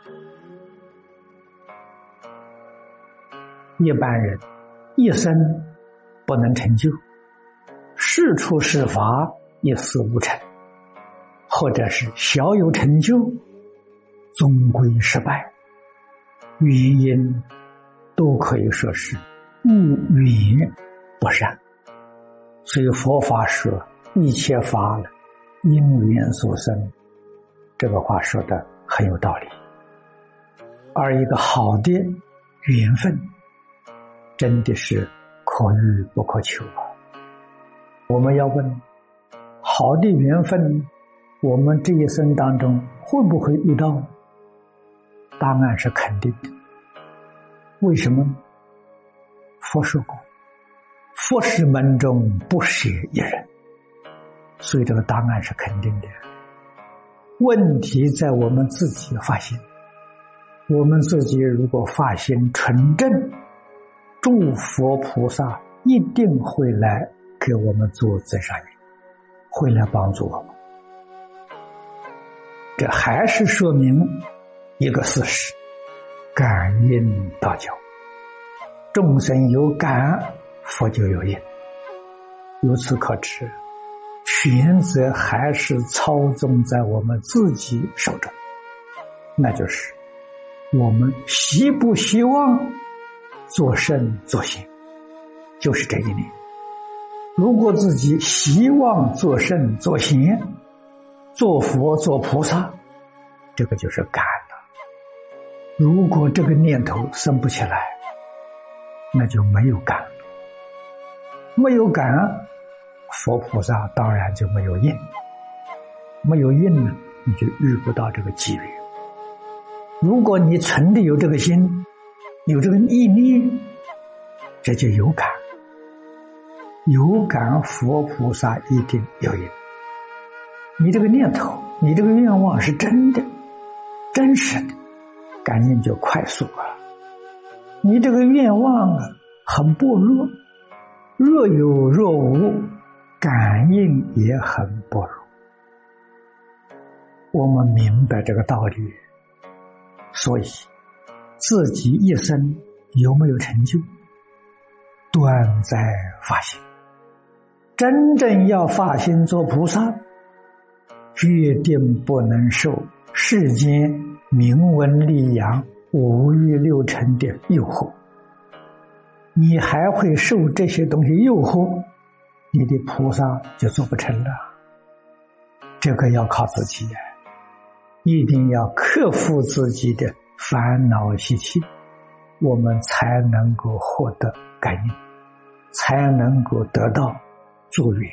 一般人一生不能成就，事出事法一事无成，或者是小有成就，终归失败，原因都可以说是物缘不善。所以佛法说一切法因缘所生，这个话说的很有道理。而一个好的缘分真的是可遇不可求啊！我们要问，好的缘分我们这一生当中会不会遇到？答案是肯定的。为什么呢？佛说过，佛是门中不舍一人，所以这个答案是肯定的。问题在我们自己发心，我们自己如果发心纯正，诸佛菩萨一定会来给我们做增上缘，会来帮助我们。这还是说明一个事实，感应道交，众生有感，佛就有应。由此可知，权责还是操纵在我们自己手中，那就是我们希不希望做圣做贤，就是这一点。如果自己希望做圣做贤，做佛做菩萨，这个就是感了。如果这个念头生不起来，那就没有感了。没有感，佛菩萨当然就没有应。没有应呢，你就遇不到这个机缘。如果你存的有这个心，有这个意念，这就有感。有感，佛菩萨一定有应。你这个念头，你这个愿望是真的、真实的，感应就快速了。你这个愿望很薄弱，若有若无，感应也很薄弱。我们明白这个道理，所以自己一生有没有成就，端在发心。真正要发心做菩萨，决定不能受世间名闻利养、五欲六尘的诱惑。你还会受这些东西诱惑，你的菩萨就做不成了。这个要靠自己，一定要克服自己的烦恼习气，我们才能够获得感应，才能够得到助缘。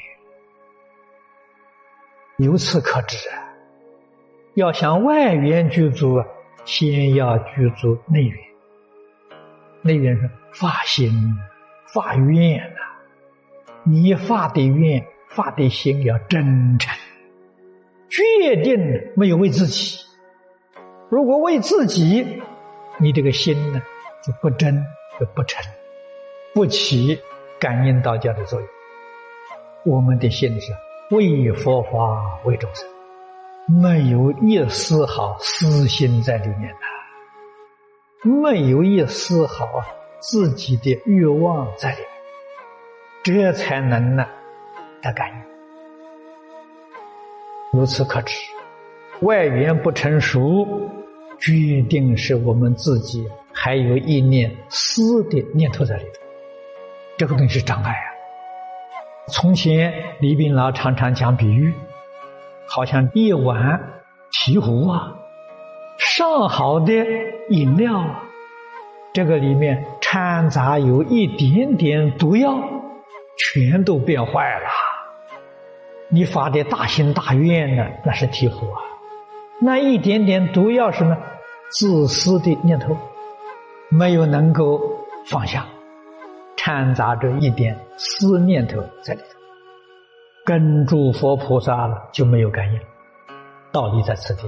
由此可知，要想外缘具足，先要具足内缘。内缘是发心、发愿啊！你发的愿、发的心要真诚，决定没有为自己。如果为自己，你这个心呢就不真，就不诚，不起感应道交的作用。我们的心是为佛法为众生，没有一丝毫私心在里面的，没有一丝毫自己的欲望在里面，这才能得感应。由此可知，外缘不成熟，决定是我们自己还有一念私的念头在里头，这个东西是障碍啊。从前李炳老常常讲比喻，好像一碗醍醐啊，上好的饮料啊，这个里面掺杂有一点点毒药，全都变坏了。你发的大心大愿呢，那是醍醐啊，那一点点毒药是呢自私的念头，没有能够放下，掺杂着一点私念头在里头，跟住佛菩萨了就没有感应，道理在此地。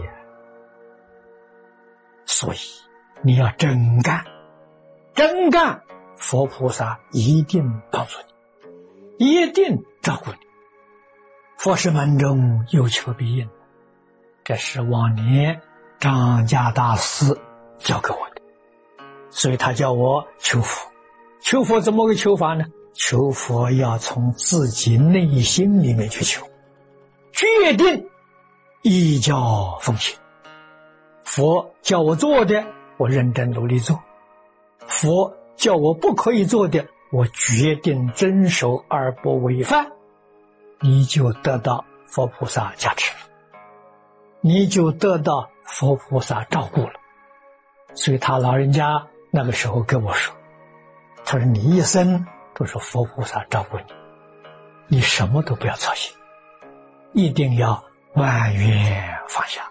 所以你要真干，真干，佛菩萨一定帮助你，一定照顾你。佛是门中有求必应，这是往年张家大师教给我的，所以他叫我求佛。求佛怎么个求法呢？求佛要从自己内心里面去求，决定依教奉行。佛叫我做的，我认真努力做；佛叫我不可以做的，我决定遵守而不违反，你就得到佛菩萨加持了，你就得到佛菩萨照顾了。所以他老人家那个时候跟我说，他说你一生都是佛菩萨照顾你，你什么都不要操心，一定要万缘放下。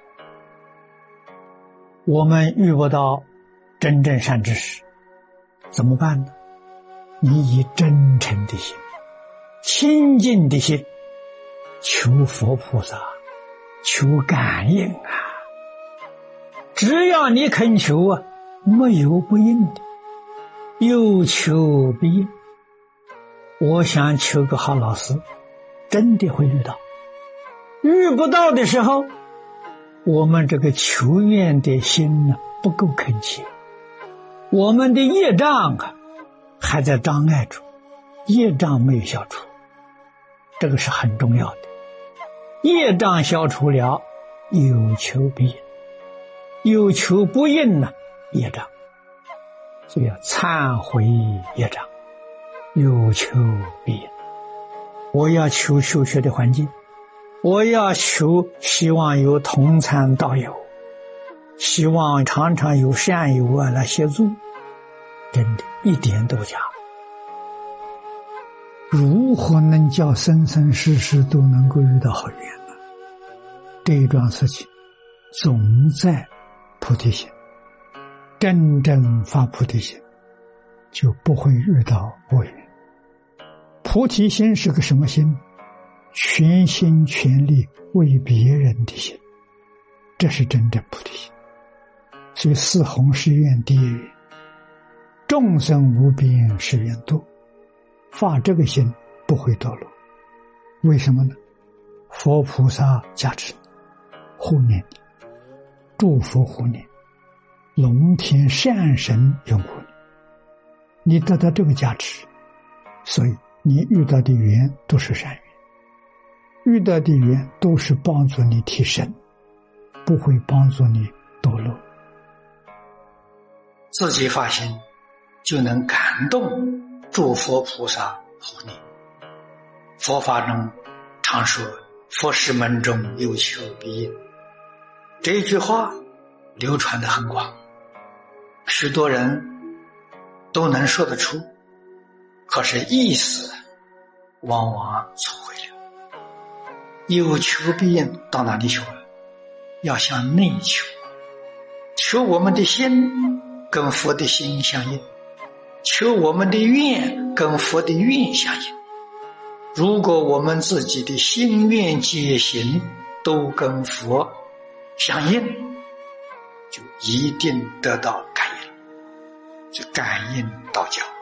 我们遇不到真正善知识怎么办呢？你以真诚的心、清净的心求佛菩萨，求感应啊！只要你肯求啊，没有不应的，有求必应。我想求个好老师，真的会遇到；遇不到的时候，我们这个求愿的心呢不够恳切，我们的业障啊还在障碍住，业障没有消除，这个是很重要的。业障消除了，有求必应，有求不应呢，业障。所以要忏悔业障，有求必应。我要求修学的环境，我要求希望有同参道友，希望常常有善友啊来协助，真的一点都假。如何能叫生生世世都能够遇到好缘呢？这一桩事情总在菩提心，真正发菩提心就不会遇到恶缘。菩提心是个什么心？全心全力为别人的心，这是真正菩提心。所以四弘誓愿第一愿，众生无边誓愿度，发这个心不会堕落。为什么呢？佛菩萨加持你，护念你，祝福护念，龙天善神拥护你，你得到这个加持，所以你遇到的缘都是善缘，遇到的缘都是帮助你提升，不会帮助你堕落。自己发心就能感动诸佛菩萨护念。佛法中常说佛事门中有求必应，这一句话流传得很广，许多人都能说得出，可是意思往往错会了。有求必应到哪里求了？要向内求，求我们的心跟佛的心相应，求我们的愿跟佛的愿相应。如果我们自己的心愿解行都跟佛相应，就一定得到感应，就感应道交。